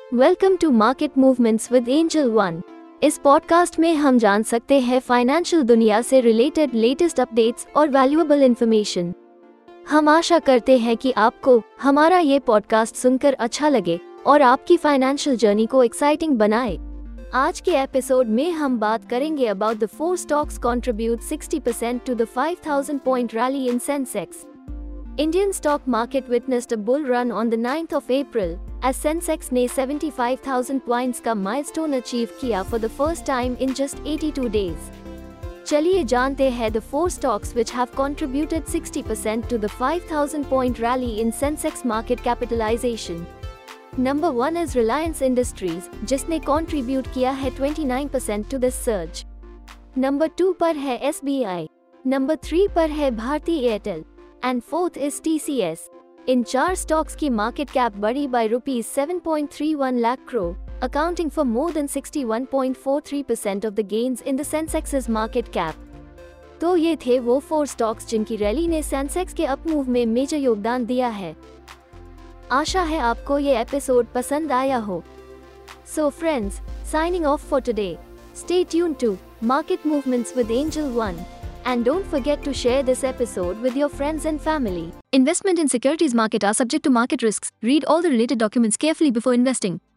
Welcome to market movements with Angel One. इस podcast में हम जान सकते हैं फाइनेंशियल दुनिया से रिलेटेड लेटेस्ट अपडेट्स और वैल्यूएबल इंफॉर्मेशन। हम आशा करते हैं कि आपको हमारा ये पॉडकास्ट सुनकर अच्छा लगे और आपकी फाइनेंशियल जर्नी को एक्साइटिंग बनाए। आज के एपिसोड में हम बात करेंगे about the 4 stocks contribute 60% to the 5,000 point rally in Sensex. Indian stock market witnessed a bull run on the 9th of April as Sensex ने 75,000 points का milestone achieve किया for the first time in just 82 days. चलिए जानते हैं the 4 stocks which have contributed 60% to the 5,000 point rally in Sensex market capitalization. Number 1 is Reliance Industries, जिसने contribute किया है 29% to this surge. Number 2 पर है SBI. Number 3 पर है Bharti Airtel. And fourth is TCS. इन 4 स्टॉक्स की मार्केट कैप बढ़ी by ₹7.31 lakh crore, accounting for more than 61.43% of the gains in the Sensex's market cap. तो ये थे वो 4 स्टॉक्स जिनकी रैली ने सेंसेक्स के अप मूव में मेजर योगदान दिया है। आशा है आपको ये एपिसोड पसंद आया हो। So friends, signing off for today. Stay tuned to Market Movements with Angel One. And don't forget to share this episode with your friends and family. Investment in securities market are subject to market risks. Read all the related documents carefully before investing.